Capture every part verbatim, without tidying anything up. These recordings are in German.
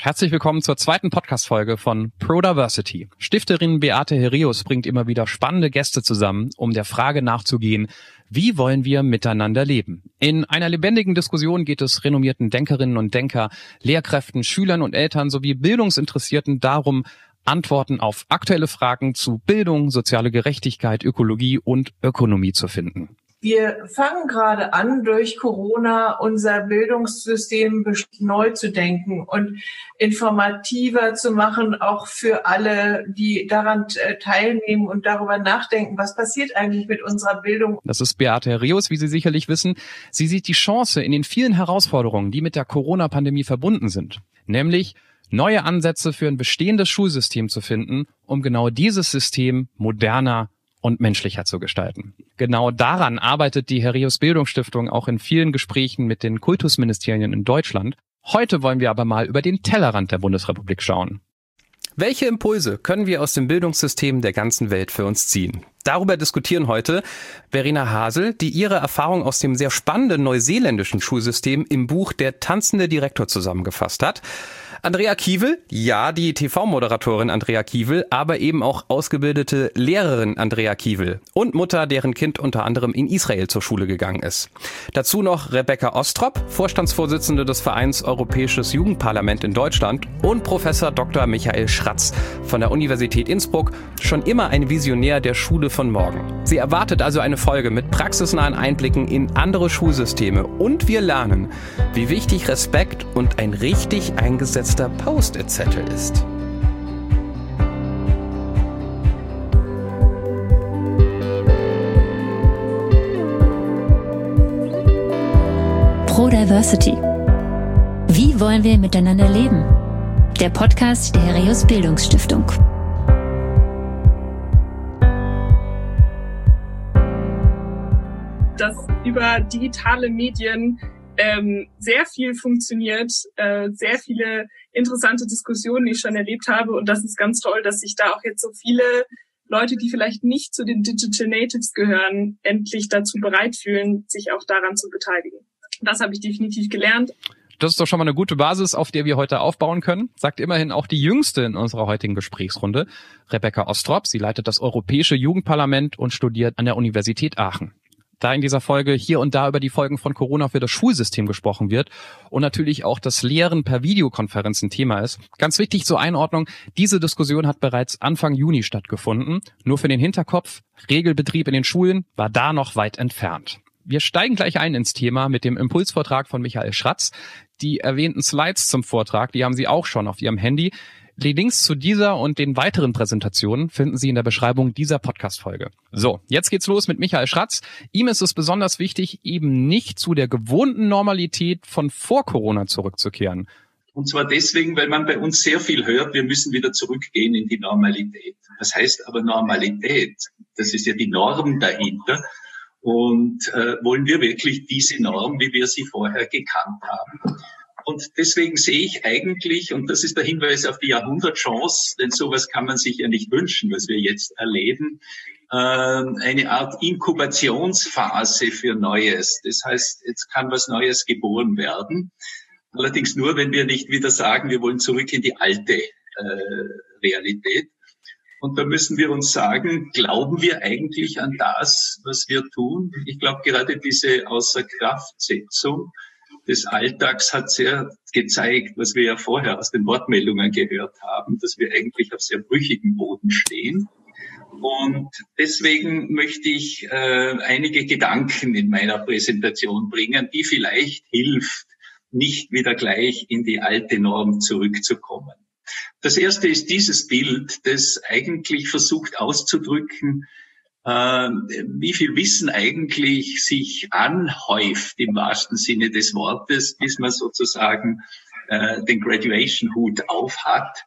Herzlich willkommen zur zweiten Podcast-Folge von Pro-Diversity. Stifterin Beate Herius bringt immer wieder spannende Gäste zusammen, um der Frage nachzugehen, wie wollen wir miteinander leben? In einer lebendigen Diskussion geht es renommierten Denkerinnen und Denker, Lehrkräften, Schülern und Eltern sowie Bildungsinteressierten darum, Antworten auf aktuelle Fragen zu Bildung, soziale Gerechtigkeit, Ökologie und Ökonomie zu finden. Wir fangen gerade an, durch Corona unser Bildungssystem neu zu denken und informativer zu machen, auch für alle, die daran teilnehmen und darüber nachdenken, was passiert eigentlich mit unserer Bildung. Das ist Beate Herius, wie Sie sicherlich wissen. Sie sieht die Chance in den vielen Herausforderungen, die mit der Corona-Pandemie verbunden sind, nämlich neue Ansätze für ein bestehendes Schulsystem zu finden, um genau dieses System moderner und menschlicher zu gestalten. Genau daran arbeitet die Herius Bildungsstiftung auch in vielen Gesprächen mit den Kultusministerien in Deutschland. Heute wollen wir aber mal über den Tellerrand der Bundesrepublik schauen. Welche Impulse können wir aus dem Bildungssystem der ganzen Welt für uns ziehen? Darüber diskutieren heute Verena Hasel, die ihre Erfahrung aus dem sehr spannenden neuseeländischen Schulsystem im Buch Der tanzende Direktor zusammengefasst hat. Andrea Kiewel, ja, die T V-Moderatorin Andrea Kiewel, aber eben auch ausgebildete Lehrerin Andrea Kiewel und Mutter, deren Kind unter anderem in Israel zur Schule gegangen ist. Dazu noch Rebecca Ostrop, Vorstandsvorsitzende des Vereins Europäisches Jugendparlament in Deutschland und Professor Doktor Michael Schratz von der Universität Innsbruck, schon immer ein Visionär der Schule von morgen. Sie erwartet also eine Folge mit praxisnahen Einblicken in andere Schulsysteme und wir lernen, wie wichtig Respekt und ein richtig eingesetzter Post-it-Zettel ist. Pro-Diversity. Wie wollen wir miteinander leben? Der Podcast der Herius Bildungsstiftung. Dass über digitale Medien ähm, sehr viel funktioniert, äh, sehr viele interessante Diskussionen, die ich schon erlebt habe. Und das ist ganz toll, dass sich da auch jetzt so viele Leute, die vielleicht nicht zu den Digital Natives gehören, endlich dazu bereit fühlen, sich auch daran zu beteiligen. Das habe ich definitiv gelernt. Das ist doch schon mal eine gute Basis, auf der wir heute aufbauen können, sagt immerhin auch die Jüngste in unserer heutigen Gesprächsrunde, Rebecca Ostrop. Sie leitet das Europäische Jugendparlament und studiert an der Universität Aachen. Da in dieser Folge hier und da über die Folgen von Corona für das Schulsystem gesprochen wird und natürlich auch das Lehren per Videokonferenz ein Thema ist. Ganz wichtig zur Einordnung, diese Diskussion hat bereits Anfang Juni stattgefunden. Nur für den Hinterkopf, Regelbetrieb in den Schulen war da noch weit entfernt. Wir steigen gleich ein ins Thema mit dem Impulsvortrag von Michael Schratz. Die erwähnten Slides zum Vortrag, die haben Sie auch schon auf Ihrem Handy. Die Links zu dieser und den weiteren Präsentationen finden Sie in der Beschreibung dieser Podcast-Folge. So, jetzt geht's los mit Michael Schratz. Ihm ist es besonders wichtig, eben nicht zu der gewohnten Normalität von vor Corona zurückzukehren. Und zwar deswegen, weil man bei uns sehr viel hört, wir müssen wieder zurückgehen in die Normalität. Was heißt aber Normalität? Das ist ja die Norm dahinter. Und äh, wollen wir wirklich diese Norm, wie wir sie vorher gekannt haben? Und deswegen sehe ich eigentlich, und das ist der Hinweis auf die Jahrhundertchance, denn sowas kann man sich ja nicht wünschen, was wir jetzt erleben, äh, eine Art Inkubationsphase für Neues. Das heißt, jetzt kann was Neues geboren werden. Allerdings nur, wenn wir nicht wieder sagen, wir wollen zurück in die alte äh, Realität. Und da müssen wir uns sagen, glauben wir eigentlich an das, was wir tun? Ich glaube, gerade diese Außerkraftsetzung des Alltags hat sehr gezeigt, was wir ja vorher aus den Wortmeldungen gehört haben, dass wir eigentlich auf sehr brüchigem Boden stehen. Und deswegen möchte ich äh, einige Gedanken in meiner Präsentation bringen, die vielleicht hilft, nicht wieder gleich in die alte Norm zurückzukommen. Das erste ist dieses Bild, das eigentlich versucht auszudrücken, äh, wie viel Wissen eigentlich sich anhäuft im wahrsten Sinne des Wortes, bis man sozusagen äh, den Graduation-Hut aufhat.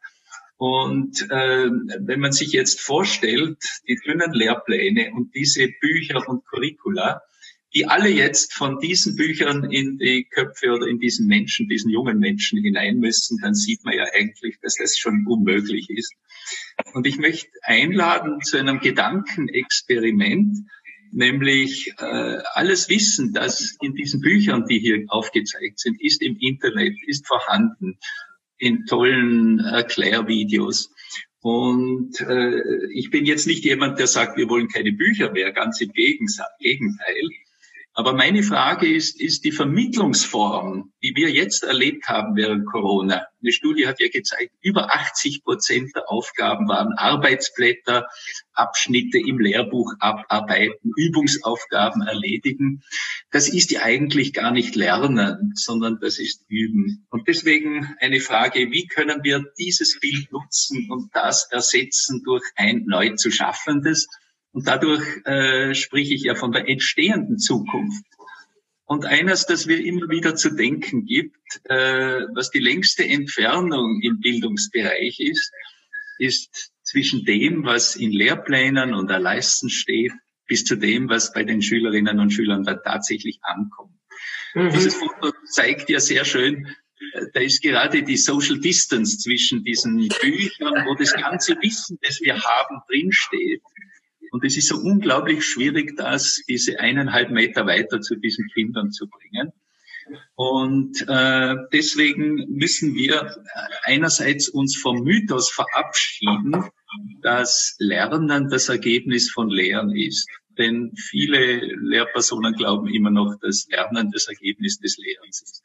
Und äh, wenn man sich jetzt vorstellt, die dünnen Lehrpläne und diese Bücher und Curricula, die alle jetzt von diesen Büchern in die Köpfe oder in diesen Menschen, diesen jungen Menschen hinein müssen, dann sieht man ja eigentlich, dass das schon unmöglich ist. Und ich möchte einladen zu einem Gedankenexperiment, nämlich äh, alles Wissen, das in diesen Büchern, die hier aufgezeigt sind, ist im Internet, ist vorhanden. in tollen Erklärvideos. Und äh, ich bin jetzt nicht jemand, der sagt, wir wollen keine Bücher mehr, ganz im Gegenteil. Aber meine Frage ist, ist die Vermittlungsform, die wir jetzt erlebt haben während Corona. Eine Studie hat ja gezeigt, über achtzig Prozent der Aufgaben waren Arbeitsblätter, Abschnitte im Lehrbuch abarbeiten, Übungsaufgaben erledigen. Das ist ja eigentlich gar nicht Lernen, sondern das ist Üben. Und deswegen eine Frage, wie können wir dieses Bild nutzen und das ersetzen durch ein neu zu schaffendes? Und dadurch äh, spreche ich ja von der entstehenden Zukunft. Und eines, das mir immer wieder zu denken gibt, äh, was die längste Entfernung im Bildungsbereich ist, ist zwischen dem, was in Lehrplänen und Erleisten steht, bis zu dem, was bei den Schülerinnen und Schülern dann tatsächlich ankommt. Mhm. Dieses Foto zeigt ja sehr schön, da ist gerade die Social Distance zwischen diesen Büchern, wo das ganze Wissen, das wir haben, drinsteht. Und es ist so unglaublich schwierig, das diese eineinhalb Meter weiter zu diesen Kindern zu bringen. Und äh, deswegen müssen wir einerseits uns vom Mythos verabschieden, dass Lernen das Ergebnis von Lehren ist. Denn viele Lehrpersonen glauben immer noch, dass Lernen das Ergebnis des Lehrens ist.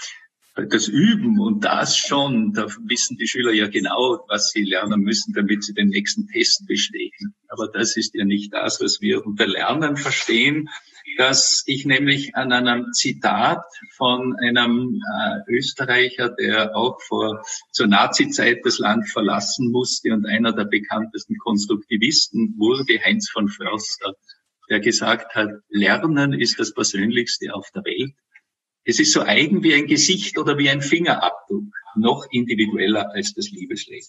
Das Üben und das schon, da wissen die Schüler ja genau, was sie lernen müssen, damit sie den nächsten Test bestehen. Aber das ist ja nicht das, was wir unter Lernen verstehen, dass ich nämlich an einem Zitat von einem äh, Österreicher, der auch vor zur Nazizeit das Land verlassen musste und einer der bekanntesten Konstruktivisten wurde, Heinz von Förster, der gesagt hat, Lernen ist das Persönlichste auf der Welt. Es ist so eigen wie ein Gesicht oder wie ein Fingerabdruck, noch individueller als das Liebesleben.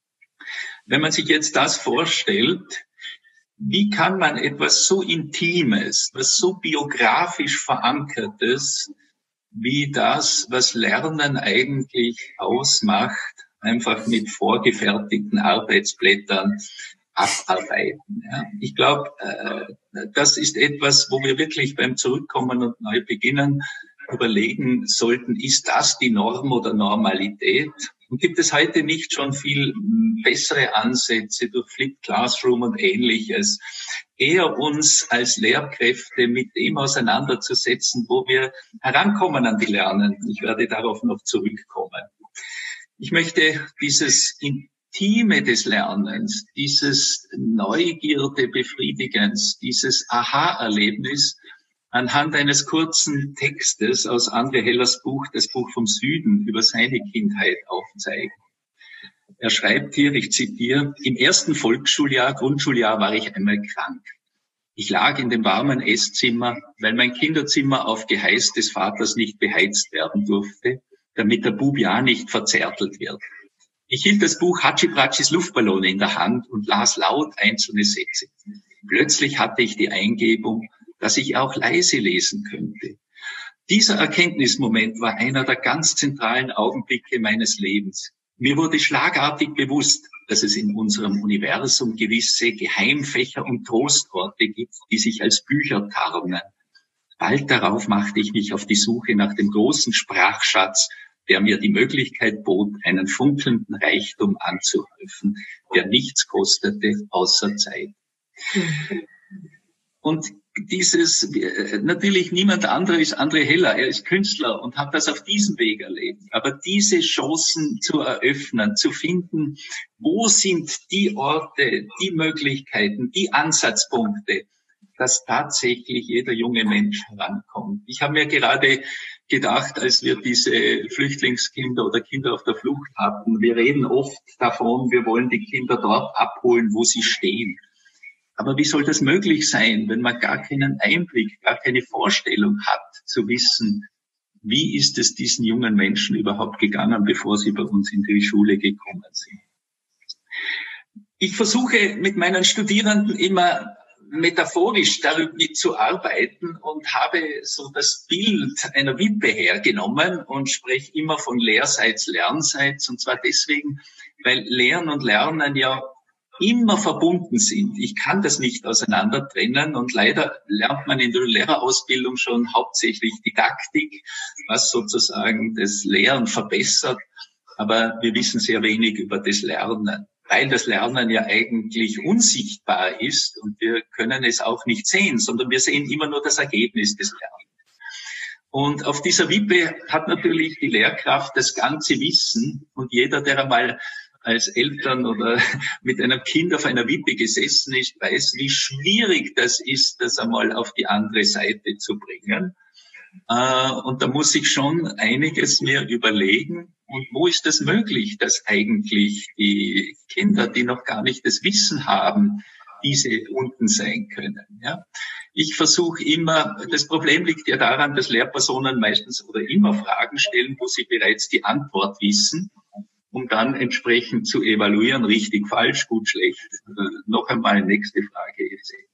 Wenn man sich jetzt das vorstellt, wie kann man etwas so Intimes, was so biografisch Verankertes, wie das, was Lernen eigentlich ausmacht, einfach mit vorgefertigten Arbeitsblättern abarbeiten. Ja. Ich glaube, äh, das ist etwas, wo wir wirklich beim Zurückkommen und neu beginnen, überlegen sollten, ist das die Norm oder Normalität? Und gibt es heute nicht schon viel bessere Ansätze durch Flipped Classroom und Ähnliches, eher uns als Lehrkräfte mit dem auseinanderzusetzen, wo wir herankommen an die Lernenden? Ich werde darauf noch zurückkommen. Ich möchte dieses Intime des Lernens, dieses Neugierde Befriedigens, dieses Aha-Erlebnis anhand eines kurzen Textes aus André Hellers Buch, das Buch vom Süden, über seine Kindheit aufzeigen. Er schreibt hier, ich zitiere, im ersten Volksschuljahr, Grundschuljahr war ich einmal krank. Ich lag in dem warmen Esszimmer, weil mein Kinderzimmer auf Geheiß des Vaters nicht beheizt werden durfte, damit der Bub ja nicht verzärtelt wird. Ich hielt das Buch Hatschi-Pratschis Luftballone in der Hand und las laut einzelne Sätze. Plötzlich hatte ich die Eingebung, dass ich auch leise lesen könnte. Dieser Erkenntnismoment war einer der ganz zentralen Augenblicke meines Lebens. Mir wurde schlagartig bewusst, dass es in unserem Universum gewisse Geheimfächer und Trostorte gibt, die sich als Bücher tarnen. Bald darauf machte ich mich auf die Suche nach dem großen Sprachschatz, der mir die Möglichkeit bot, einen funkelnden Reichtum anzuhäufen, der nichts kostete außer Zeit. Und dieses, natürlich niemand anderer ist André Heller, er ist Künstler und hat das auf diesem Weg erlebt. Aber diese Chancen zu eröffnen, zu finden, wo sind die Orte, die Möglichkeiten, die Ansatzpunkte, dass tatsächlich jeder junge Mensch herankommt. Ich habe mir gerade gedacht, als wir diese Flüchtlingskinder oder Kinder auf der Flucht hatten, wir reden oft davon, wir wollen die Kinder dort abholen, wo sie stehen. Aber wie soll das möglich sein, wenn man gar keinen Einblick, gar keine Vorstellung hat, zu wissen, wie ist es diesen jungen Menschen überhaupt gegangen, bevor sie bei uns in die Schule gekommen sind? Ich versuche mit meinen Studierenden immer metaphorisch darüber zu arbeiten und habe so das Bild einer Wippe hergenommen und spreche immer von Lehrseits, Lernseits, und zwar deswegen, weil Lehren und Lernen ja immer verbunden sind. Ich kann das nicht auseinander trennen und leider lernt man in der Lehrerausbildung schon hauptsächlich Didaktik, was sozusagen das Lehren verbessert. aber wir wissen sehr wenig über das Lernen, weil das Lernen ja eigentlich unsichtbar ist und wir können es auch nicht sehen, sondern wir sehen immer nur das Ergebnis des Lernens. Und auf dieser Wippe hat natürlich die Lehrkraft das ganze Wissen und jeder, der einmal als Eltern oder mit einem Kind auf einer Wippe gesessen ist, weiß, wie schwierig das ist, das einmal auf die andere Seite zu bringen. Und da muss ich schon einiges mehr überlegen. Und wo ist das möglich, dass eigentlich die Kinder, die noch gar nicht das Wissen haben, diese unten sein können? Ja? Ich versuche immer, das Problem liegt ja daran, dass Lehrpersonen meistens oder immer Fragen stellen, wo sie bereits die Antwort wissen, um dann entsprechend zu evaluieren, richtig, falsch, gut, schlecht. Also noch einmal nächste Frage.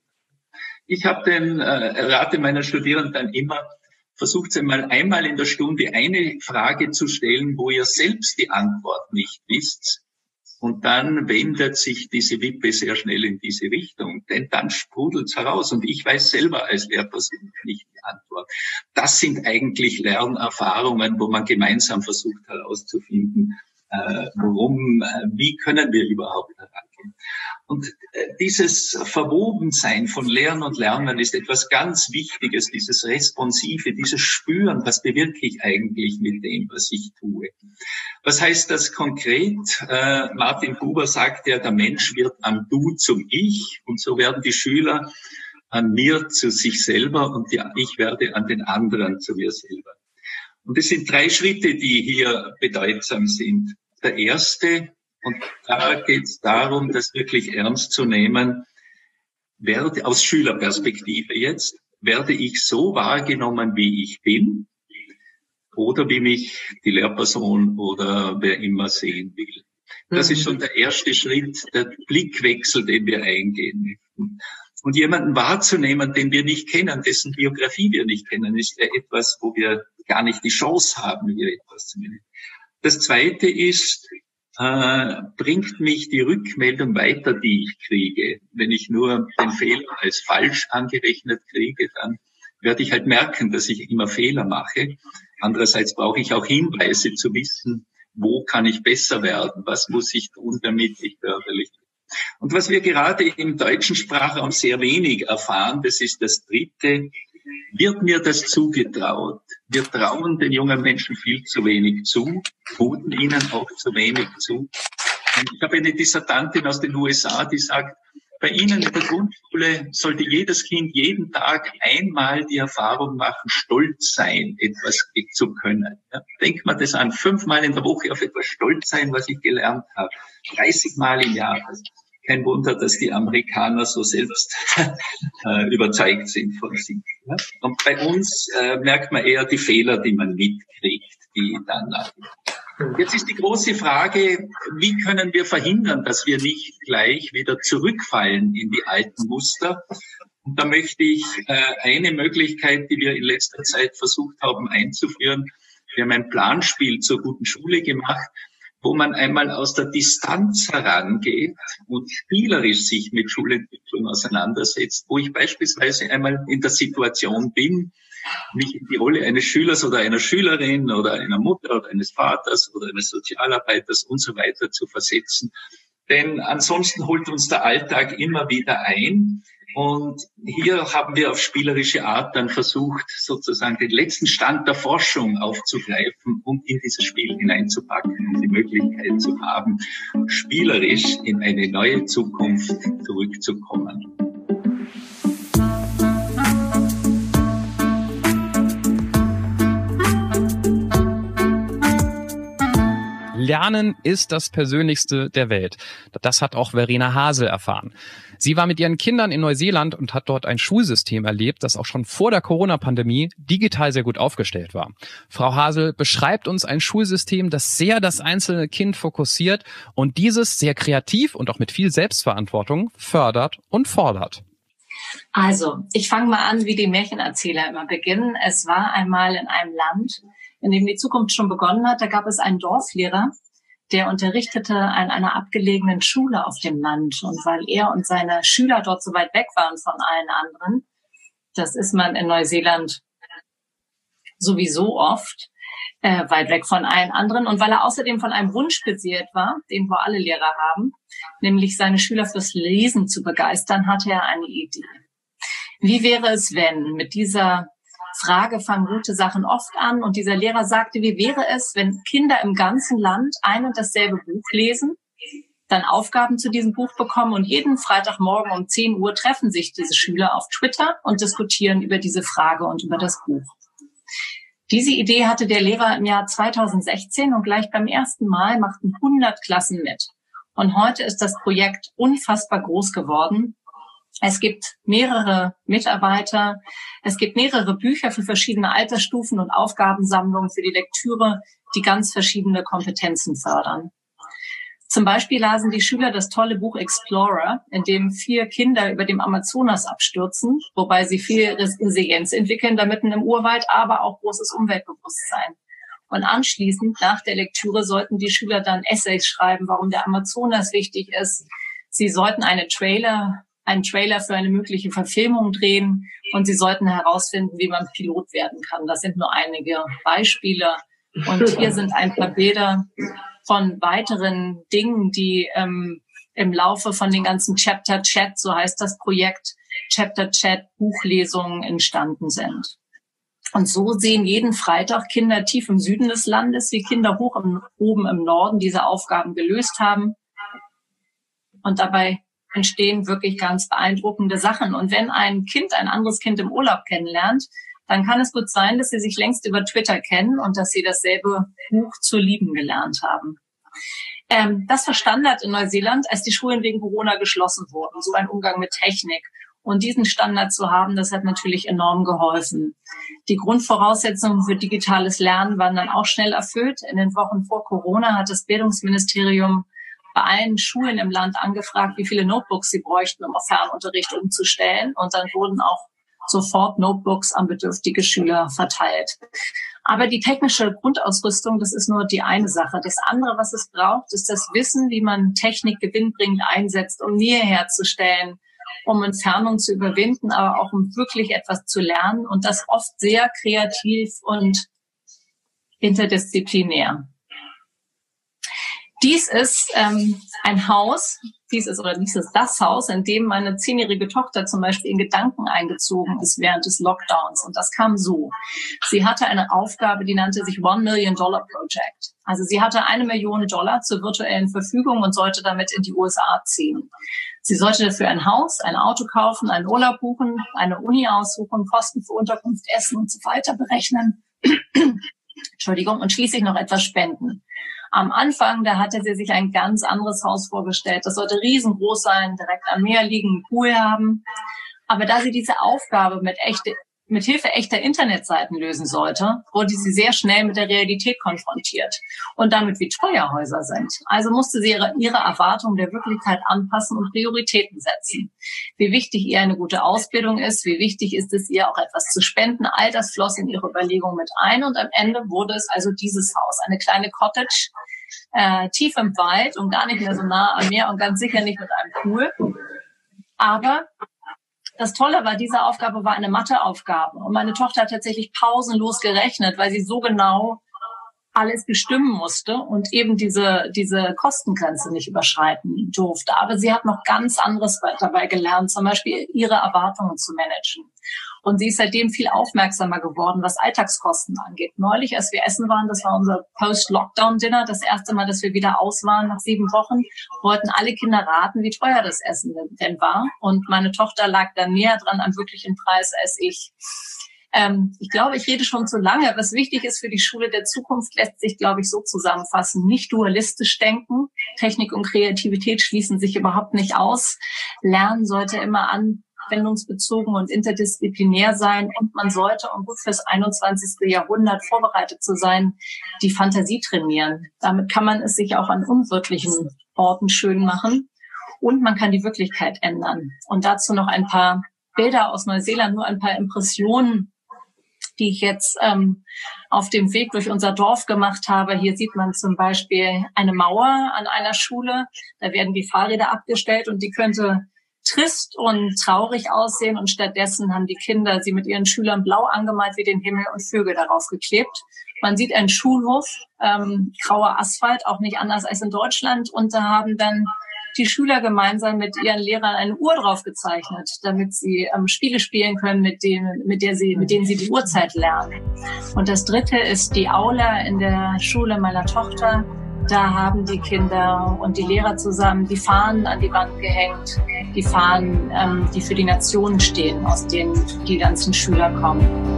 Ich habe den äh, rate meiner Studierenden immer, versucht sie mal einmal in der Stunde eine Frage zu stellen, wo ihr selbst die Antwort nicht wisst. Und dann wendet sich diese Wippe sehr schnell in diese Richtung, denn dann sprudelt's heraus. Und ich weiß selber als Lehrperson nicht die Antwort. Das sind eigentlich Lernerfahrungen, wo man gemeinsam versucht herauszufinden, äh, warum, äh, wie können wir überhaupt herangehen. Und äh, dieses Verwobensein von Lernen und Lernen ist etwas ganz Wichtiges, dieses Responsive, dieses Spüren, was bewirke ich eigentlich mit dem, was ich tue. Was heißt das konkret? Äh, Martin Buber sagt ja, der Mensch wird am Du zum Ich und so werden die Schüler an mir zu sich selber und die, ich werde an den anderen zu mir selber. Und es sind drei Schritte, die hier bedeutsam sind. Der erste, und da geht es darum, das wirklich ernst zu nehmen, werde aus Schülerperspektive jetzt, werde ich so wahrgenommen, wie ich bin, oder wie mich die Lehrperson oder wer immer sehen will. Das ist schon der erste Schritt, der Blickwechsel, den wir eingehen möchten. Und jemanden wahrzunehmen, den wir nicht kennen, dessen Biografie wir nicht kennen, ist ja etwas, wo wir gar nicht die Chance haben, hier etwas zu nehmen. Das Zweite ist, äh, bringt mich die Rückmeldung weiter, die ich kriege. Wenn ich nur den Fehler als falsch angerechnet kriege, dann werde ich halt merken, dass ich immer Fehler mache. Andererseits brauche ich auch Hinweise zu wissen, wo kann ich besser werden, was muss ich tun, damit ich förderlich bin. Und was wir gerade im deutschen Sprachraum sehr wenig erfahren, das ist das Dritte, wird mir das zugetraut? Wir trauen den jungen Menschen viel zu wenig zu, tun ihnen auch zu wenig zu. Und ich habe eine Dissertantin aus den U S A, die sagt, bei Ihnen in der Grundschule sollte jedes Kind jeden Tag einmal die Erfahrung machen, stolz sein, etwas zu können. Ja, denkt man das an, fünfmal in der Woche auf etwas stolz sein, was ich gelernt habe, dreißig Mal im Jahr. Kein Wunder, dass die Amerikaner so selbst äh, überzeugt sind von sich. Ja? Und bei uns äh, merkt man eher die Fehler, die man mitkriegt, die dann nachher. Jetzt ist die große Frage, wie können wir verhindern, dass wir nicht gleich wieder zurückfallen in die alten Muster? Und da möchte ich äh, eine Möglichkeit, die wir in letzter Zeit versucht haben einzuführen, wir haben ein Planspiel zur guten Schule gemacht, wo man einmal aus der Distanz herangeht und spielerisch sich mit Schulentwicklung auseinandersetzt, wo ich beispielsweise einmal in der Situation bin, mich in die Rolle eines Schülers oder einer Schülerin oder einer Mutter oder eines Vaters oder eines Sozialarbeiters und so weiter zu versetzen. Denn ansonsten holt uns der Alltag immer wieder ein. Und hier haben wir auf spielerische Art dann versucht, sozusagen den letzten Stand der Forschung aufzugreifen und in dieses Spiel hineinzupacken, um die Möglichkeit zu haben, spielerisch in eine neue Zukunft zurückzukommen. Lernen ist das Persönlichste der Welt. Das hat auch Verena Hasel erfahren. Sie war mit ihren Kindern in Neuseeland und hat dort ein Schulsystem erlebt, das auch schon vor der Corona-Pandemie digital sehr gut aufgestellt war. Frau Hasel beschreibt uns ein Schulsystem, das sehr das einzelne Kind fokussiert und dieses sehr kreativ und auch mit viel Selbstverantwortung fördert und fordert. Also, ich fange mal an, wie die Märchenerzähler immer beginnen. Es war einmal in einem Land, in dem die Zukunft schon begonnen hat. Da gab es einen Dorflehrer, der unterrichtete an einer abgelegenen Schule auf dem Land. Und weil er und seine Schüler dort so weit weg waren von allen anderen, das ist man in Neuseeland sowieso oft, äh, weit weg von allen anderen. Und weil er außerdem von einem Wunsch beseelt war, den wir alle Lehrer haben, nämlich seine Schüler fürs Lesen zu begeistern, hatte er eine Idee. Wie wäre es, wenn mit dieser Frage fangen gute Sachen oft an und dieser Lehrer sagte, wie wäre es, wenn Kinder im ganzen Land ein und dasselbe Buch lesen, dann Aufgaben zu diesem Buch bekommen und jeden Freitagmorgen um zehn Uhr treffen sich diese Schüler auf Twitter und diskutieren über diese Frage und über das Buch. Diese Idee hatte der Lehrer im Jahr zweitausendsechzehn und gleich beim ersten Mal machten hundert Klassen mit. Und heute ist das Projekt unfassbar groß geworden. Es gibt mehrere Mitarbeiter, es gibt mehrere Bücher für verschiedene Altersstufen und Aufgabensammlungen für die Lektüre, die ganz verschiedene Kompetenzen fördern. Zum Beispiel lasen die Schüler das tolle Buch Explorer, in dem vier Kinder über dem Amazonas abstürzen, wobei sie viel Resilienz entwickeln, da mitten im Urwald, aber auch großes Umweltbewusstsein. Und anschließend, nach der Lektüre, sollten die Schüler dann Essays schreiben, warum der Amazonas wichtig ist. Sie sollten eine Trailer, einen Trailer für eine mögliche Verfilmung drehen und sie sollten herausfinden, wie man Pilot werden kann. Das sind nur einige Beispiele. Und hier sind ein paar Bilder von weiteren Dingen, die ähm, im Laufe von den ganzen Chapter Chat, so heißt das Projekt, Chapter Chat Buchlesungen entstanden sind. Und so sehen jeden Freitag Kinder tief im Süden des Landes, wie Kinder hoch im, oben im Norden diese Aufgaben gelöst haben. Und dabei entstehen wirklich ganz beeindruckende Sachen. Und wenn ein Kind ein anderes Kind im Urlaub kennenlernt, dann kann es gut sein, dass sie sich längst über Twitter kennen und dass sie dasselbe Buch zu lieben gelernt haben. Ähm, das war Standard in Neuseeland, als die Schulen wegen Corona geschlossen wurden, so ein Umgang mit Technik. Und diesen Standard zu haben, das hat natürlich enorm geholfen. Die Grundvoraussetzungen für digitales Lernen waren dann auch schnell erfüllt. In den Wochen vor Corona hat das Bildungsministerium bei allen Schulen im Land angefragt, wie viele Notebooks sie bräuchten, um auf Fernunterricht umzustellen. Und dann wurden auch sofort Notebooks an bedürftige Schüler verteilt. Aber die technische Grundausrüstung, das ist nur die eine Sache. Das andere, was es braucht, ist das Wissen, wie man Technik gewinnbringend einsetzt, um Nähe herzustellen, um Entfernung zu überwinden, aber auch um wirklich etwas zu lernen und das oft sehr kreativ und interdisziplinär. Dies ist ähm, ein Haus, dies ist oder dies ist das Haus, in dem meine zehnjährige Tochter zum Beispiel in Gedanken eingezogen ist während des Lockdowns. Und das kam so. Sie hatte eine Aufgabe, die nannte sich One Million Dollar Project. Also sie hatte eine Million Dollar zur virtuellen Verfügung und sollte damit in die U S A ziehen. Sie sollte dafür ein Haus, ein Auto kaufen, einen Urlaub buchen, eine Uni aussuchen, Kosten für Unterkunft, Essen und so weiter berechnen. Entschuldigung, und schließlich noch etwas spenden. Am Anfang, da hatte sie sich ein ganz anderes Haus vorgestellt. Das sollte riesengroß sein, direkt am Meer liegen, einen Pool haben. Aber da sie diese Aufgabe mit echte, mit Hilfe echter Internetseiten lösen sollte, wurde sie sehr schnell mit der Realität konfrontiert und damit, wie teuer Häuser sind. Also musste sie ihre, ihre Erwartungen der Wirklichkeit anpassen und Prioritäten setzen. Wie wichtig ihr eine gute Ausbildung ist, wie wichtig ist es ihr auch etwas zu spenden, all das floss in ihre Überlegungen mit ein und am Ende wurde es also dieses Haus, eine kleine Cottage, äh, tief im Wald und gar nicht mehr so nah am Meer und ganz sicher nicht mit einem Pool. Aber das Tolle war, diese Aufgabe war eine Matheaufgabe. Und meine Tochter hat tatsächlich pausenlos gerechnet, weil sie so genau alles bestimmen musste und eben diese, diese Kostengrenze nicht überschreiten durfte. Aber sie hat noch ganz anderes dabei gelernt, zum Beispiel ihre Erwartungen zu managen. Und sie ist seitdem viel aufmerksamer geworden, was Alltagskosten angeht. Neulich, als wir essen waren, das war unser Post-Lockdown-Dinner, das erste Mal, dass wir wieder aus waren nach sieben Wochen, wollten alle Kinder raten, wie teuer das Essen denn war. Und meine Tochter lag da näher dran am wirklichen Preis als ich. Ähm, ich glaube, ich rede schon zu lange. Was wichtig ist für die Schule der Zukunft, lässt sich, glaube ich, so zusammenfassen. Nicht dualistisch denken. Technik und Kreativität schließen sich überhaupt nicht aus. Lernen sollte immer anwendungsbezogen und interdisziplinär sein. Und man sollte, um gut fürs einundzwanzigste Jahrhundert vorbereitet zu sein, die Fantasie trainieren. Damit kann man es sich auch an unwirtlichen Orten schön machen. Und man kann die Wirklichkeit ändern. Und dazu noch ein paar Bilder aus Neuseeland, nur ein paar Impressionen, die ich jetzt ähm, auf dem Weg durch unser Dorf gemacht habe. Hier sieht man zum Beispiel eine Mauer an einer Schule. Da werden die Fahrräder abgestellt und die könnte trist und traurig aussehen. Und stattdessen haben die Kinder sie mit ihren Schülern blau angemalt wie den Himmel und Vögel darauf geklebt. Man sieht einen Schulhof, ähm, grauer Asphalt, auch nicht anders als in Deutschland. Und da haben dann die Schüler gemeinsam mit ihren Lehrern eine Uhr drauf gezeichnet, damit sie ähm, Spiele spielen können, mit denen, mit der sie, mit denen sie die Uhrzeit lernen. Und das Dritte ist die Aula in der Schule meiner Tochter. Da haben die Kinder und die Lehrer zusammen die Fahnen an die Wand gehängt, die Fahnen, ähm, die für die Nationen stehen, aus denen die ganzen Schüler kommen.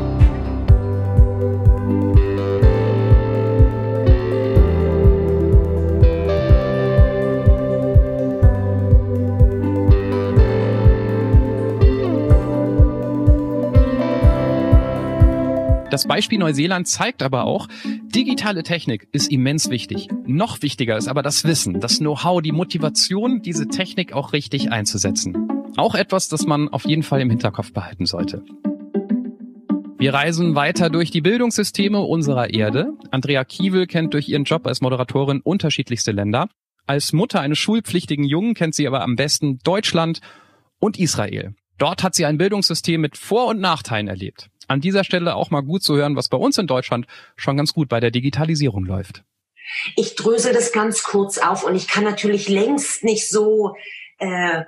Das Beispiel Neuseeland zeigt aber auch, digitale Technik ist immens wichtig. Noch wichtiger ist aber das Wissen, das Know-how, die Motivation, diese Technik auch richtig einzusetzen. Auch etwas, das man auf jeden Fall im Hinterkopf behalten sollte. Wir reisen weiter durch die Bildungssysteme unserer Erde. Andrea Kiewel kennt durch ihren Job als Moderatorin unterschiedlichste Länder. Als Mutter eines schulpflichtigen Jungen kennt sie aber am besten Deutschland und Israel. Dort hat sie ein Bildungssystem mit Vor- und Nachteilen erlebt. An dieser Stelle auch mal gut zu hören, was bei uns in Deutschland schon ganz gut bei der Digitalisierung läuft. Ich drösel das ganz kurz auf und ich kann natürlich längst nicht so äh,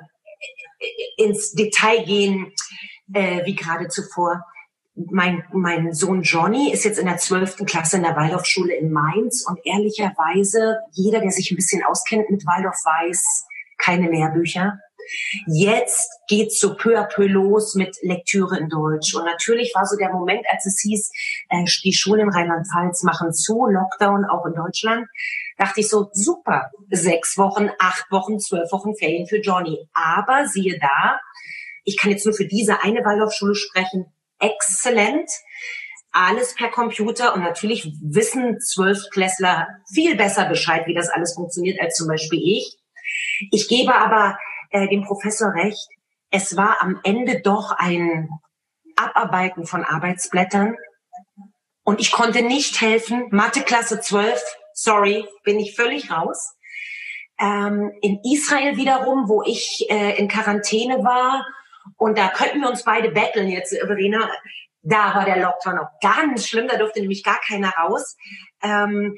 ins Detail gehen äh, wie gerade zuvor. Mein, mein Sohn Johnny ist jetzt in der zwölften Klasse in der Waldorfschule in Mainz und ehrlicherweise, jeder, der sich ein bisschen auskennt mit Waldorf, weiß, keine Lehrbücher. Jetzt geht's so peu à peu los mit Lektüre in Deutsch. Und natürlich war so der Moment, als es hieß, äh, die Schulen in Rheinland-Pfalz machen zu, Lockdown auch in Deutschland, dachte ich so, super, sechs Wochen, acht Wochen, zwölf Wochen Ferien für Johnny. Aber siehe da, ich kann jetzt nur für diese eine Waldorfschule sprechen, exzellent, alles per Computer und natürlich wissen Zwölftklässler viel besser Bescheid, wie das alles funktioniert, als zum Beispiel ich. Ich gebe aber äh, dem Professor recht, es war am Ende doch ein Abarbeiten von Arbeitsblättern und ich konnte nicht helfen. Mathe-Klasse zwölf, sorry, bin ich völlig raus. Ähm, in Israel wiederum, wo ich äh, in Quarantäne war und da könnten wir uns beide betteln jetzt, Verena, da war der Lockdown noch ganz schlimm, da durfte nämlich gar keiner raus. Ähm,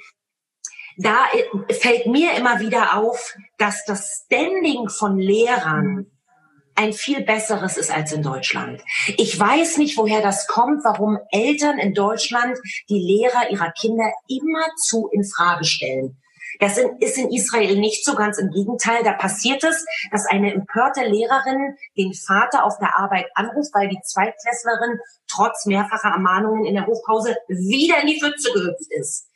Da fällt mir immer wieder auf, dass das Standing von Lehrern ein viel besseres ist als in Deutschland. Ich weiß nicht, woher das kommt, warum Eltern in Deutschland die Lehrer ihrer Kinder immerzu in Frage stellen. Das ist in Israel nicht so, ganz im Gegenteil. Da passiert es, dass eine empörte Lehrerin den Vater auf der Arbeit anruft, weil die Zweitklässlerin trotz mehrfacher Ermahnungen in der Hofpause wieder in die Pfütze gehüpft ist.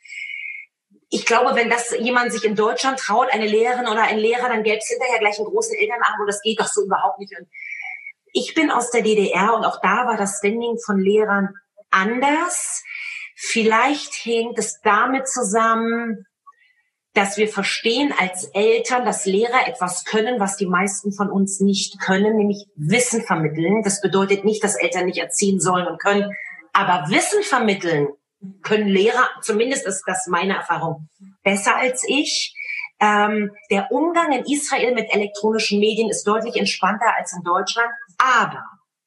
Ich glaube, wenn das jemand sich in Deutschland traut, eine Lehrerin oder ein Lehrer, dann gäbe es hinterher gleich einen großen Elternabend, das geht doch so überhaupt nicht. Und ich bin aus der D D R und auch da war das Standing von Lehrern anders. Vielleicht hängt es damit zusammen, dass wir verstehen als Eltern, dass Lehrer etwas können, was die meisten von uns nicht können, nämlich Wissen vermitteln. Das bedeutet nicht, dass Eltern nicht erziehen sollen und können, aber Wissen vermitteln können Lehrer, zumindest ist das meine Erfahrung, besser als ich. Ähm, der Umgang in Israel mit elektronischen Medien ist deutlich entspannter als in Deutschland, aber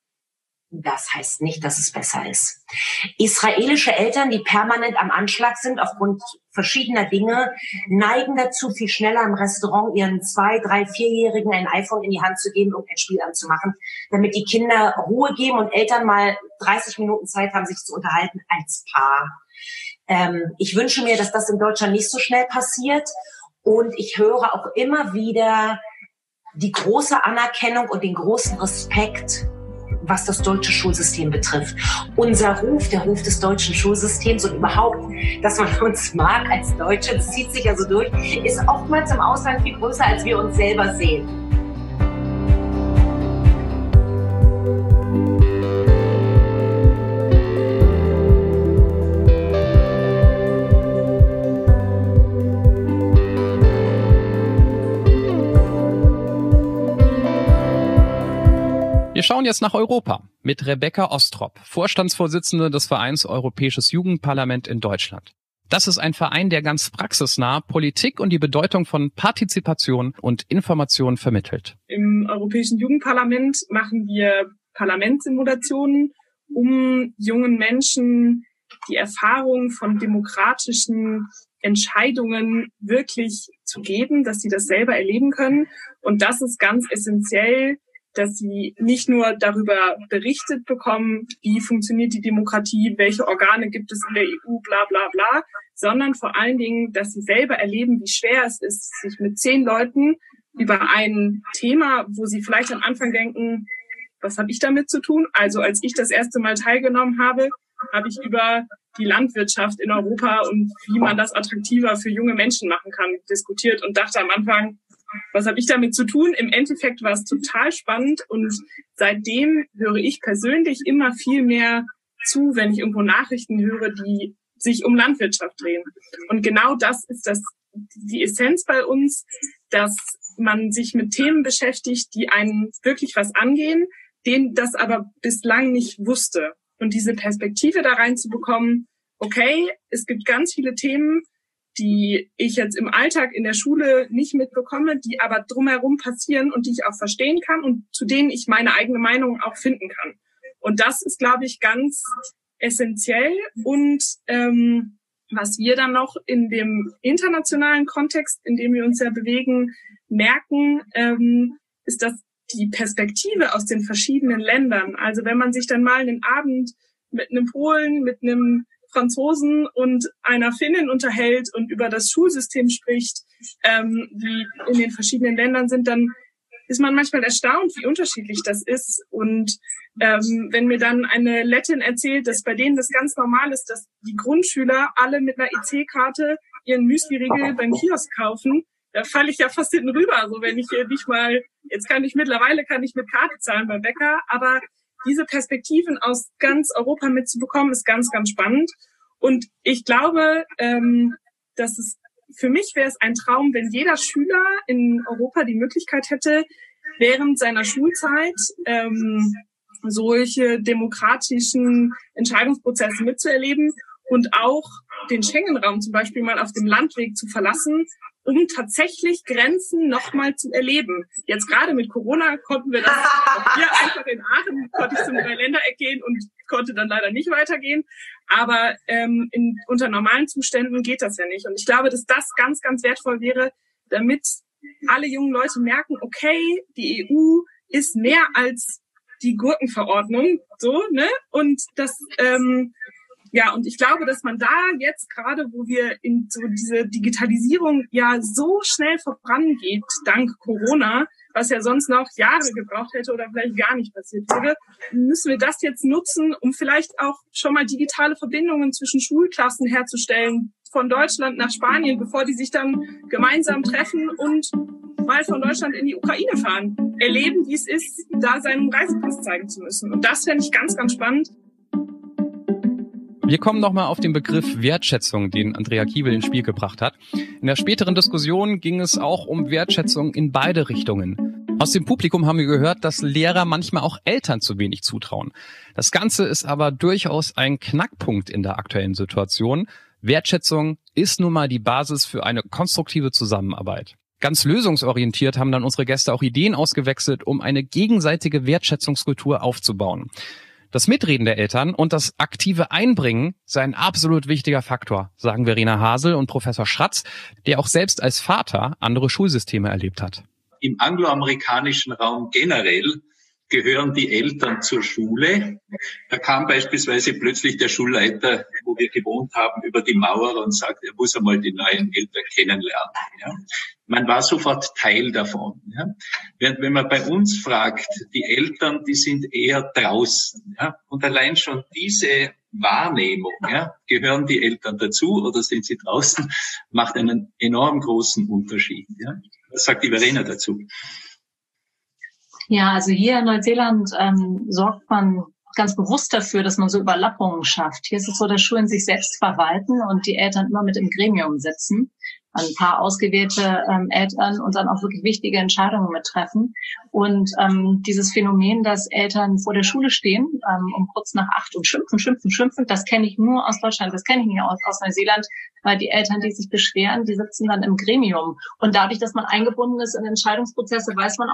das heißt nicht, dass es besser ist. Israelische Eltern, die permanent am Anschlag sind aufgrund verschiedener Dinge, neigen dazu, viel schneller im Restaurant ihren zwei-, drei-, vierjährigen ein iPhone in die Hand zu geben und ein Spiel anzumachen, damit die Kinder Ruhe geben und Eltern mal dreißig Minuten Zeit haben, sich zu unterhalten als Paar. Ähm, ich wünsche mir, dass das in Deutschland nicht so schnell passiert und ich höre auch immer wieder die große Anerkennung und den großen Respekt, was das deutsche Schulsystem betrifft. Unser Ruf, der Ruf des deutschen Schulsystems und überhaupt, dass man uns mag als Deutsche, das zieht sich also durch, ist oftmals im Ausland viel größer, als wir uns selber sehen. Wir schauen jetzt nach Europa mit Rebecca Ostrop, Vorstandsvorsitzende des Vereins Europäisches Jugendparlament in Deutschland. Das ist ein Verein, der ganz praxisnah Politik und die Bedeutung von Partizipation und Information vermittelt. Im Europäischen Jugendparlament machen wir Parlamentssimulationen, um jungen Menschen die Erfahrung von demokratischen Entscheidungen wirklich zu geben, dass sie das selber erleben können. Und das ist ganz essentiell, dass sie nicht nur darüber berichtet bekommen, wie funktioniert die Demokratie, welche Organe gibt es in der E U, bla bla bla, sondern vor allen Dingen, dass sie selber erleben, wie schwer es ist, sich mit zehn Leuten über ein Thema, wo sie vielleicht am Anfang denken, was habe ich damit zu tun? Also als ich das erste Mal teilgenommen habe, habe ich über die Landwirtschaft in Europa und wie man das attraktiver für junge Menschen machen kann, diskutiert und dachte am Anfang, was habe ich damit zu tun? Im Endeffekt war es total spannend und seitdem höre ich persönlich immer viel mehr zu, wenn ich irgendwo Nachrichten höre, die sich um Landwirtschaft drehen. Und genau das ist das, die Essenz bei uns, dass man sich mit Themen beschäftigt, die einen wirklich was angehen, denen das aber bislang nicht wusste. Und diese Perspektive da reinzubekommen, okay, es gibt ganz viele Themen, die ich jetzt im Alltag in der Schule nicht mitbekomme, die aber drumherum passieren und die ich auch verstehen kann und zu denen ich meine eigene Meinung auch finden kann. Und das ist, glaube ich, ganz essentiell. Und ähm, was wir dann noch in dem internationalen Kontext, in dem wir uns ja bewegen, merken, ähm, ist, dass die Perspektive aus den verschiedenen Ländern, also wenn man sich dann mal einen Abend mit einem Polen, mit einem Franzosen und einer Finnin unterhält und über das Schulsystem spricht, ähm, die in den verschiedenen Ländern sind, dann ist man manchmal erstaunt, wie unterschiedlich das ist. Und ähm, wenn mir dann eine Lettin erzählt, dass bei denen das ganz normal ist, dass die Grundschüler alle mit einer E C-Karte ihren Müsli-Riegel beim Kiosk kaufen, da falle ich ja fast hinten rüber. Also wenn ich hier nicht mal, jetzt kann ich mittlerweile kann ich mit Karte zahlen beim Bäcker, aber diese Perspektiven aus ganz Europa mitzubekommen, ist ganz, ganz spannend. Und ich glaube, ähm, dass es für mich wäre es ein Traum, wenn jeder Schüler in Europa die Möglichkeit hätte, während seiner Schulzeit ähm, solche demokratischen Entscheidungsprozesse mitzuerleben und auch den Schengen-Raum zum Beispiel mal auf dem Landweg zu verlassen, um tatsächlich Grenzen nochmal zu erleben. Jetzt gerade mit Corona konnten wir das auch hier einfach in Aachen, konnte ich zum Dreiländereck gehen und konnte dann leider nicht weitergehen. Aber ähm, in, unter normalen Zuständen geht das ja nicht. Und ich glaube, dass das ganz, ganz wertvoll wäre, damit alle jungen Leute merken, okay, die E U ist mehr als die Gurkenverordnung, so, ne? Und das, ähm, ja, und ich glaube, dass man da jetzt gerade, wo wir in so diese Digitalisierung ja so schnell vorangeht, dank Corona, was ja sonst noch Jahre gebraucht hätte oder vielleicht gar nicht passiert wäre, müssen wir das jetzt nutzen, um vielleicht auch schon mal digitale Verbindungen zwischen Schulklassen herzustellen, von Deutschland nach Spanien, bevor die sich dann gemeinsam treffen und mal von Deutschland in die Ukraine fahren, erleben, wie es ist, da seinen Reisepass zeigen zu müssen. Und das fände ich ganz, ganz spannend. Wir kommen nochmal auf den Begriff Wertschätzung, den Andrea Kiewel ins Spiel gebracht hat. In der späteren Diskussion ging es auch um Wertschätzung in beide Richtungen. Aus dem Publikum haben wir gehört, dass Lehrer manchmal auch Eltern zu wenig zutrauen. Das Ganze ist aber durchaus ein Knackpunkt in der aktuellen Situation. Wertschätzung ist nun mal die Basis für eine konstruktive Zusammenarbeit. Ganz lösungsorientiert haben dann unsere Gäste auch Ideen ausgewechselt, um eine gegenseitige Wertschätzungskultur aufzubauen. Das Mitreden der Eltern und das aktive Einbringen sei ein absolut wichtiger Faktor, sagen Verena Hasel und Professor Schratz, der auch selbst als Vater andere Schulsysteme erlebt hat. Im angloamerikanischen Raum generell gehören die Eltern zur Schule. Da kam beispielsweise plötzlich der Schulleiter, wo wir gewohnt haben, über die Mauer und sagt, er muss einmal die neuen Eltern kennenlernen. Ja. Man war sofort Teil davon. Ja. Während wenn man bei uns fragt, die Eltern, die sind eher draußen. Ja. Und allein schon diese Wahrnehmung, ja, gehören die Eltern dazu oder sind sie draußen, macht einen enorm großen Unterschied. Ja. Was sagt die Verena dazu? Ja, also hier in Neuseeland ähm, sorgt man ganz bewusst dafür, dass man so Überlappungen schafft. Hier ist es so, dass Schulen sich selbst verwalten und die Eltern immer mit im Gremium sitzen. Ein paar ausgewählte ähm, Eltern und dann auch wirklich wichtige Entscheidungen mittreffen. Und ähm, dieses Phänomen, dass Eltern vor der Schule stehen, ähm, um kurz nach acht und schimpfen, schimpfen, schimpfen, das kenne ich nur aus Deutschland, das kenne ich nicht aus, aus Neuseeland, weil die Eltern, die sich beschweren, die sitzen dann im Gremium. Und dadurch, dass man eingebunden ist in Entscheidungsprozesse, weiß man auch,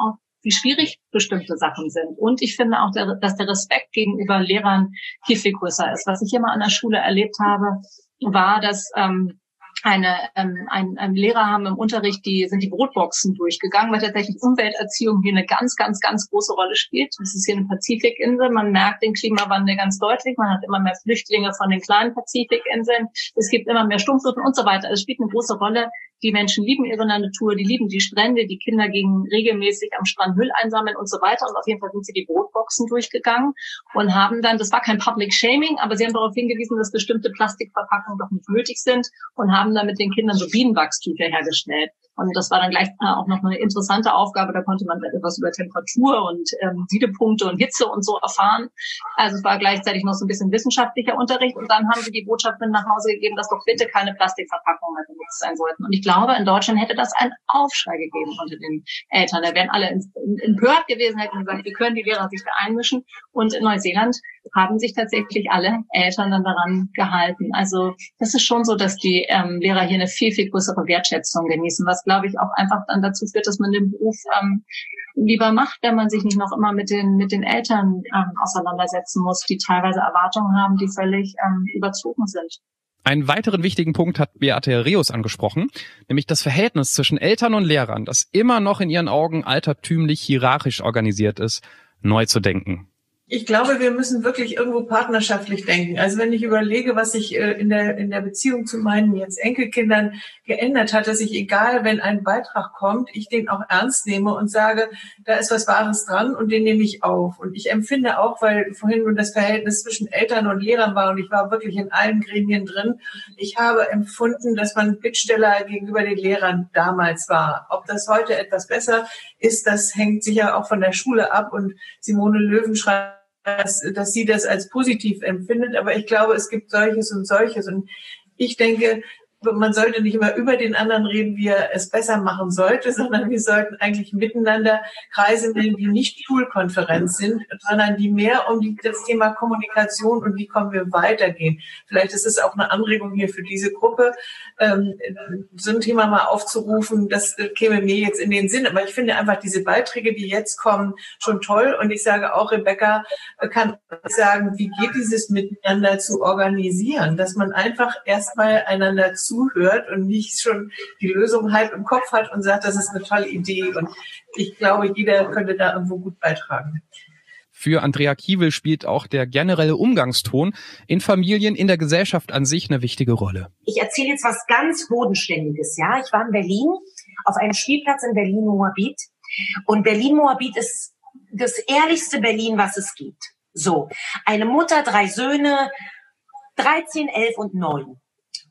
wie schwierig bestimmte Sachen sind. Und ich finde auch, der, dass der Respekt gegenüber Lehrern viel, viel größer ist. Was ich immer an der Schule erlebt habe, war, dass ähm, eine ähm, ein, ein Lehrer haben im Unterricht, die sind die Brotboxen durchgegangen, weil tatsächlich Umwelterziehung hier eine ganz, ganz, ganz große Rolle spielt. Das ist hier eine Pazifikinsel. Man merkt den Klimawandel ganz deutlich. Man hat immer mehr Flüchtlinge von den kleinen Pazifikinseln. Es gibt immer mehr Stumpfsuchten und so weiter. Es spielt eine große Rolle. Die Menschen lieben ihre Natur, die lieben die Strände, die Kinder gehen regelmäßig am Strand Müll einsammeln und so weiter. Und auf jeden Fall sind sie die Brotboxen durchgegangen und haben dann, das war kein Public Shaming, aber sie haben darauf hingewiesen, dass bestimmte Plastikverpackungen doch nicht nötig sind und haben dann mit den Kindern so Bienenwachstücher hergestellt. Und das war dann gleich auch noch eine interessante Aufgabe. Da konnte man etwas über Temperatur und ähm, Siedepunkte und Hitze und so erfahren. Also es war gleichzeitig noch so ein bisschen wissenschaftlicher Unterricht. Und dann haben sie die Botschaft mit nach Hause gegeben, dass doch bitte keine Plastikverpackungen mehr benutzt sein sollten. Und ich glaube, in Deutschland hätte das einen Aufschrei gegeben unter den Eltern. Da wären alle empört gewesen, hätten gesagt, wie können die Lehrer sich da einmischen. Und in Neuseeland haben sich tatsächlich alle Eltern dann daran gehalten. Also das ist schon so, dass die ähm, Lehrer hier eine viel, viel größere Wertschätzung genießen, was, glaube ich, auch einfach dann dazu führt, dass man den Beruf ähm, lieber macht, wenn man sich nicht noch immer mit den mit den Eltern ähm, auseinandersetzen muss, die teilweise Erwartungen haben, die völlig ähm, überzogen sind. Einen weiteren wichtigen Punkt hat Beate Herreus angesprochen, nämlich das Verhältnis zwischen Eltern und Lehrern, das immer noch in ihren Augen altertümlich hierarchisch organisiert ist, neu zu denken. Ich glaube, wir müssen wirklich irgendwo partnerschaftlich denken. Also wenn ich überlege, was sich in der in der Beziehung zu meinen jetzt Enkelkindern geändert hat, dass ich, egal, wenn ein Beitrag kommt, ich den auch ernst nehme und sage, da ist was Wahres dran und den nehme ich auf. Und ich empfinde auch, weil vorhin nun das Verhältnis zwischen Eltern und Lehrern war und ich war wirklich in allen Gremien drin, ich habe empfunden, dass man Bittsteller gegenüber den Lehrern damals war. Ob das heute etwas besser ist, das hängt sicher auch von der Schule ab. Und Simone Löwen schreibt, Dass, dass sie das als positiv empfindet. Aber ich glaube, es gibt solches und solches. Und ich denke, man sollte nicht immer über den anderen reden, wie er es besser machen sollte, sondern wir sollten eigentlich miteinander Kreise bilden, die nicht Schulkonferenz sind, sondern die mehr um die, das Thema Kommunikation und wie kommen wir weitergehen. Vielleicht ist es auch eine Anregung hier für diese Gruppe, ähm, so ein Thema mal aufzurufen. Das käme mir jetzt in den Sinn. Aber ich finde einfach diese Beiträge, die jetzt kommen, schon toll. Und ich sage auch, Rebecca kann sagen, wie geht dieses Miteinander zu organisieren, dass man einfach erstmal einander zuhört und nicht schon die Lösung halb im Kopf hat und sagt, das ist eine tolle Idee. Und ich glaube, jeder könnte da irgendwo gut beitragen. Für Andrea Kiewel spielt auch der generelle Umgangston in Familien, in der Gesellschaft an sich eine wichtige Rolle. Ich erzähle jetzt was ganz Bodenständiges. Ja, ich war in Berlin auf einem Spielplatz in Berlin-Moabit. Und Berlin-Moabit ist das ehrlichste Berlin, was es gibt. So, eine Mutter, drei Söhne, dreizehn, elf und neun.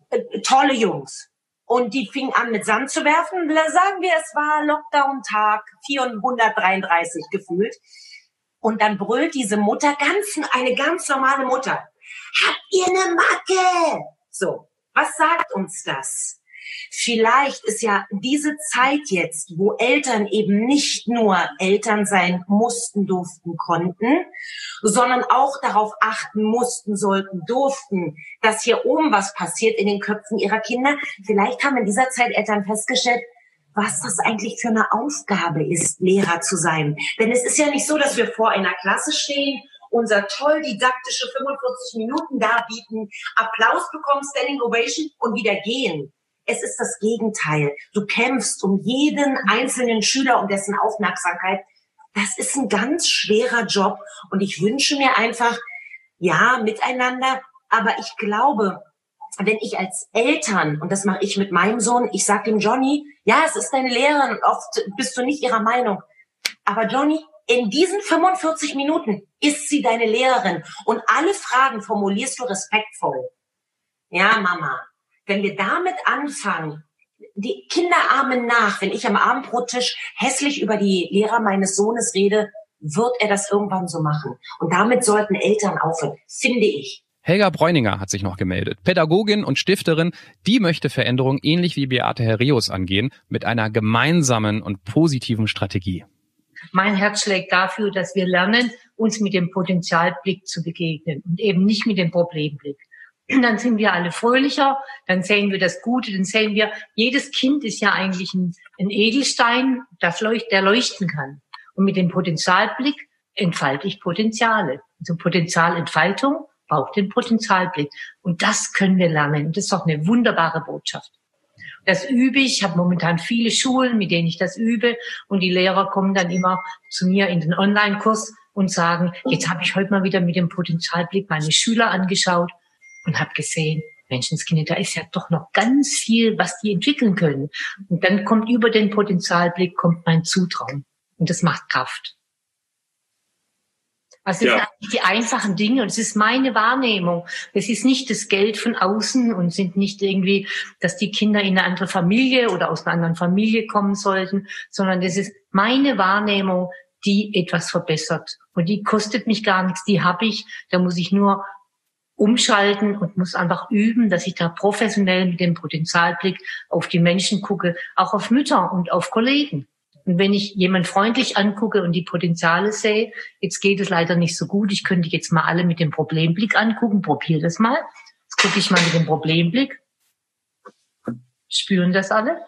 Tolle Jungs. Und die fingen an mit Sand zu werfen. Sagen wir, es war Lockdown-Tag vierhundertdreiunddreißig gefühlt. Und dann brüllt diese Mutter, ganz, eine ganz normale Mutter, habt ihr eine Macke? So, was sagt uns das? Vielleicht ist ja diese Zeit jetzt, wo Eltern eben nicht nur Eltern sein mussten, durften, konnten, sondern auch darauf achten mussten, sollten, durften, dass hier oben was passiert in den Köpfen ihrer Kinder. Vielleicht haben in dieser Zeit Eltern festgestellt, was das eigentlich für eine Aufgabe ist, Lehrer zu sein. Denn es ist ja nicht so, dass wir vor einer Klasse stehen, unser toll didaktische fünfundvierzig Minuten darbieten, Applaus bekommen, Standing Ovation und wieder gehen. Es ist das Gegenteil. Du kämpfst um jeden einzelnen Schüler und dessen Aufmerksamkeit. Das ist ein ganz schwerer Job. Und ich wünsche mir einfach, ja, miteinander. Aber ich glaube, wenn ich als Eltern, und das mache ich mit meinem Sohn, ich sage dem Johnny, ja, es ist deine Lehrerin und oft bist du nicht ihrer Meinung. Aber Johnny, in diesen fünfundvierzig Minuten ist sie deine Lehrerin. Und alle Fragen formulierst du respektvoll. Ja, Mama. Wenn wir damit anfangen, die Kinder ahmen nach, wenn ich am Abendbrottisch hässlich über die Lehrer meines Sohnes rede, wird er das irgendwann so machen. Und damit sollten Eltern aufhören, finde ich. Helga Bräuninger hat sich noch gemeldet. Pädagogin und Stifterin, die möchte Veränderung ähnlich wie Beate Herreus angehen, mit einer gemeinsamen und positiven Strategie. Mein Herz schlägt dafür, dass wir lernen, uns mit dem Potenzialblick zu begegnen und eben nicht mit dem Problemblick. Dann sind wir alle fröhlicher, dann sehen wir das Gute, dann sehen wir, jedes Kind ist ja eigentlich ein, ein Edelstein, der leuchten kann. Und mit dem Potenzialblick entfalte ich Potenziale. Also Potenzialentfaltung braucht den Potenzialblick. Und das können wir lernen. Und das ist auch eine wunderbare Botschaft. Das übe ich. Ich habe momentan viele Schulen, mit denen ich das übe. Und die Lehrer kommen dann immer zu mir in den Online-Kurs und sagen, jetzt habe ich heute mal wieder mit dem Potenzialblick meine Schüler angeschaut und habe gesehen, Menschenskinder, da ist ja doch noch ganz viel, was die entwickeln können. Und dann kommt über den Potenzialblick kommt mein Zutrauen. Und das macht Kraft. Also das ja. sind eigentlich die einfachen Dinge und es ist meine Wahrnehmung. Es ist nicht das Geld von außen und sind nicht irgendwie, dass die Kinder in eine andere Familie oder aus einer anderen Familie kommen sollten, sondern das ist meine Wahrnehmung, die etwas verbessert. Und die kostet mich gar nichts, die habe ich. Da muss ich nur umschalten und muss einfach üben, dass ich da professionell mit dem Potenzialblick auf die Menschen gucke, auch auf Mütter und auf Kollegen. Und wenn ich jemand freundlich angucke und die Potenziale sehe, jetzt geht es leider nicht so gut, ich könnte jetzt mal alle mit dem Problemblick angucken, probier das mal. Jetzt gucke ich mal mit dem Problemblick. Spüren das alle?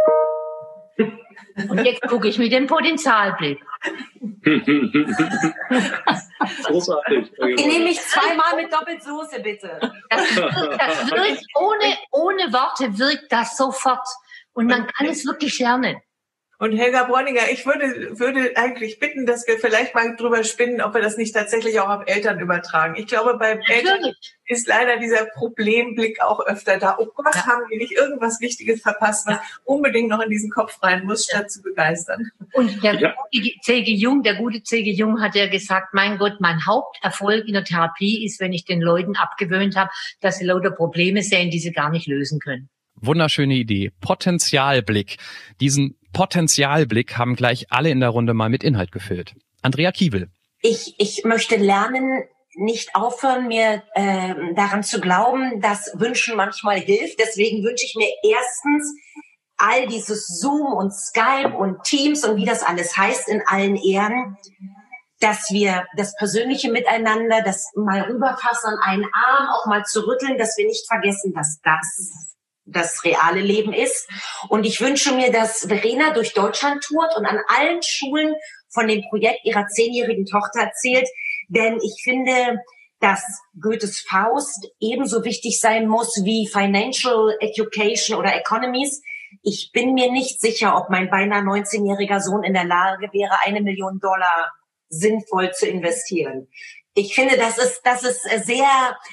Und jetzt gucke ich mit dem Potenzialblick. Großartig. Ich nehme mich zweimal mit Doppelsoße, bitte. Das, das wirkt, ohne, ohne Worte wirkt das sofort. Und man kann es wirklich lernen. Und Helga Bräuninger, ich würde, würde eigentlich bitten, dass wir vielleicht mal drüber spinnen, ob wir das nicht tatsächlich auch auf Eltern übertragen. Ich glaube, bei Eltern ist leider dieser Problemblick auch öfter da. Oh Gott, ja. haben wir nicht irgendwas Wichtiges verpasst, was ja. unbedingt noch in diesen Kopf rein muss, statt zu begeistern. Und der ja. C G Jung, der gute C G Jung hat ja gesagt, mein Gott, mein Haupterfolg in der Therapie ist, wenn ich den Leuten abgewöhnt habe, dass sie lauter Probleme sehen, die sie gar nicht lösen können. Wunderschöne Idee. Potenzialblick. Diesen Potenzialblick haben gleich alle in der Runde mal mit Inhalt gefüllt. Andrea Kiewel. Ich, ich möchte lernen, nicht aufhören, mir äh, daran zu glauben, dass Wünschen manchmal hilft. Deswegen wünsche ich mir erstens all dieses Zoom und Skype und Teams und wie das alles heißt in allen Ehren, dass wir das persönliche Miteinander, das mal rüberfassen, einen Arm auch mal zu rütteln, dass wir nicht vergessen, dass das das reale Leben ist. Und ich wünsche mir, dass Verena durch Deutschland tourt und an allen Schulen von dem Projekt ihrer zehnjährigen Tochter erzählt. Denn ich finde, dass Goethes Faust ebenso wichtig sein muss wie Financial Education oder Economies. Ich bin mir nicht sicher, ob mein beinahe neunzehnjähriger Sohn in der Lage wäre, eine Million Dollar sinnvoll zu investieren. Ich finde, das ist, das ist sehr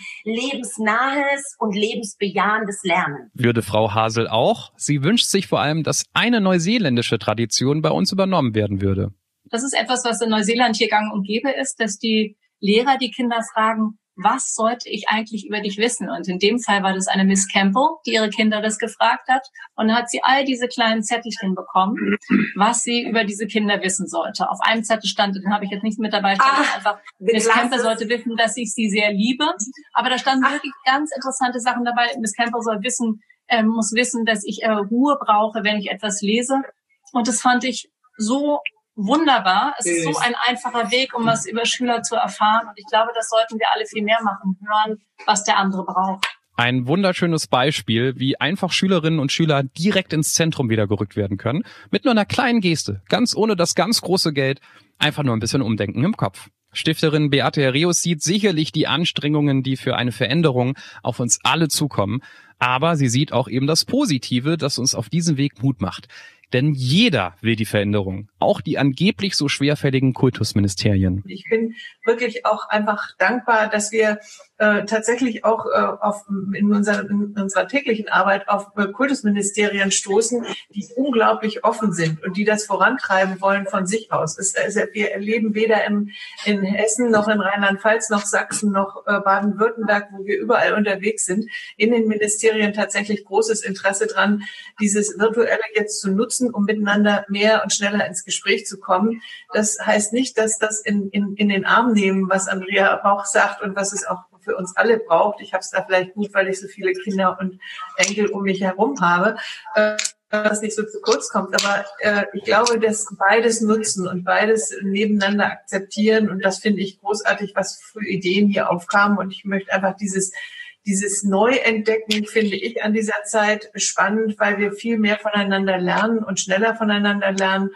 lebensnahes und lebensbejahendes Lernen. Würde Frau Hasel auch. Sie wünscht sich vor allem, dass eine neuseeländische Tradition bei uns übernommen werden würde. Das ist etwas, was in Neuseeland hier gang und gäbe ist, dass die Lehrer die Kinder fragen, was sollte ich eigentlich über dich wissen? Und in dem Fall war das eine Miss Campbell, die ihre Kinder das gefragt hat. Und dann hat sie all diese kleinen Zettelchen bekommen, was sie über diese Kinder wissen sollte. Auf einem Zettel stand, den habe ich jetzt nicht mit dabei, stand ah, einfach, Miss Campbell sollte wissen, dass ich sie sehr liebe. Aber da standen ah. wirklich ganz interessante Sachen dabei. Miss Campbell soll wissen, äh, muss wissen, dass ich äh, Ruhe brauche, wenn ich etwas lese. Und das fand ich so wunderbar. Es ist so ein einfacher Weg, um was über Schüler zu erfahren. Und ich glaube, das sollten wir alle viel mehr machen, hören, was der andere braucht. Ein wunderschönes Beispiel, wie einfach Schülerinnen und Schüler direkt ins Zentrum wieder gerückt werden können. Mit nur einer kleinen Geste, ganz ohne das ganz große Geld, einfach nur ein bisschen Umdenken im Kopf. Stifterin Beate Herreus sieht sicherlich die Anstrengungen, die für eine Veränderung auf uns alle zukommen. Aber sie sieht auch eben das Positive, das uns auf diesem Weg Mut macht. Denn jeder will die Veränderung, auch die angeblich so schwerfälligen Kultusministerien. Ich bin wirklich auch einfach dankbar, dass wir äh, tatsächlich auch äh, auf, in, unserer, in unserer täglichen Arbeit auf äh, Kultusministerien stoßen, die unglaublich offen sind und die das vorantreiben wollen von sich aus. Es, also wir erleben weder im, in Hessen noch in Rheinland-Pfalz noch Sachsen noch äh, Baden-Württemberg, wo wir überall unterwegs sind, in den Ministerien tatsächlich großes Interesse dran, dieses Virtuelle jetzt zu nutzen, um miteinander mehr und schneller ins Gespräch zu kommen. Das heißt nicht, dass das in, in, in den Arm nehmen, was Andrea Bauch sagt und was es auch für uns alle braucht. Ich habe es da vielleicht gut, weil ich so viele Kinder und Enkel um mich herum habe, äh, dass nicht so zu kurz kommt. Aber äh, ich glaube, dass beides nutzen und beides nebeneinander akzeptieren. Und das finde ich großartig, was für Ideen hier aufkamen. Und ich möchte einfach dieses Dieses Neuentdecken finde ich an dieser Zeit spannend, weil wir viel mehr voneinander lernen und schneller voneinander lernen.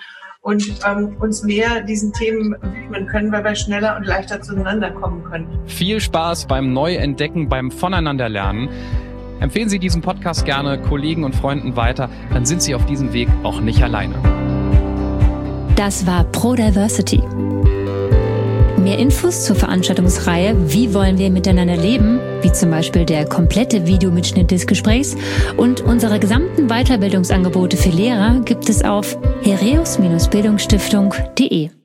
und ähm, uns mehr diesen Themen widmen können, weil wir schneller und leichter zueinander kommen können. Viel Spaß beim Neuentdecken, beim Voneinanderlernen. Empfehlen Sie diesen Podcast gerne Kollegen und Freunden weiter, dann sind Sie auf diesem Weg auch nicht alleine. Das war ProDiversity. Mehr Infos zur Veranstaltungsreihe Wie wollen wir miteinander leben, wie zum Beispiel der komplette Videomitschnitt des Gesprächs und unsere gesamten Weiterbildungsangebote für Lehrer gibt es auf heräus Bindestrich bildungsstiftung punkt de.